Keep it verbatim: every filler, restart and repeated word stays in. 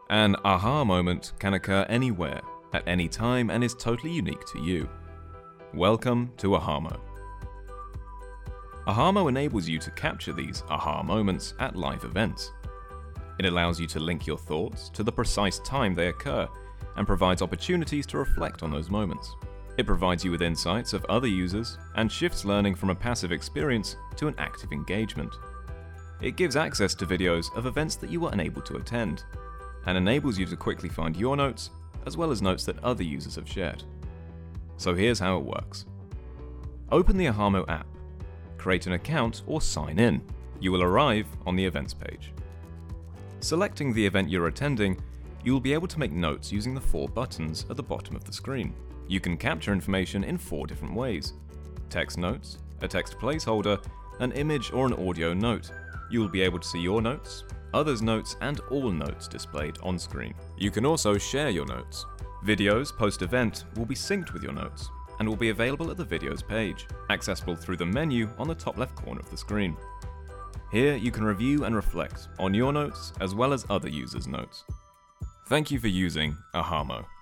An aha moment can occur anywhere, at any time, and is totally unique to you. Welcome to Ahamo. Ahamo enables you to capture these aha moments at live events. It allows you to link your thoughts to the precise time they occur, and provides opportunities to reflect on those moments. It provides you with insights of other users, and shifts learning from a passive experience to an active engagement. It gives access to videos of events that you were unable to attend, and enables you to quickly find your notes, as well as notes that other users have shared. So here's how it works. Open the Ahamo app, create an account or sign in. You will arrive on the events page. Selecting the event you're attending, you will be able to make notes using the four buttons at the bottom of the screen. You can capture information in four different ways: text notes, a text placeholder, an image or an audio note. You will be able to see your notes, others' notes, and all notes displayed on screen. You can also share your notes. Videos post-event will be synced with your notes and will be available at the videos page, accessible through the menu on the top left corner of the screen. Here you can review and reflect on your notes as well as other users' notes. Thank you for using Ahamo.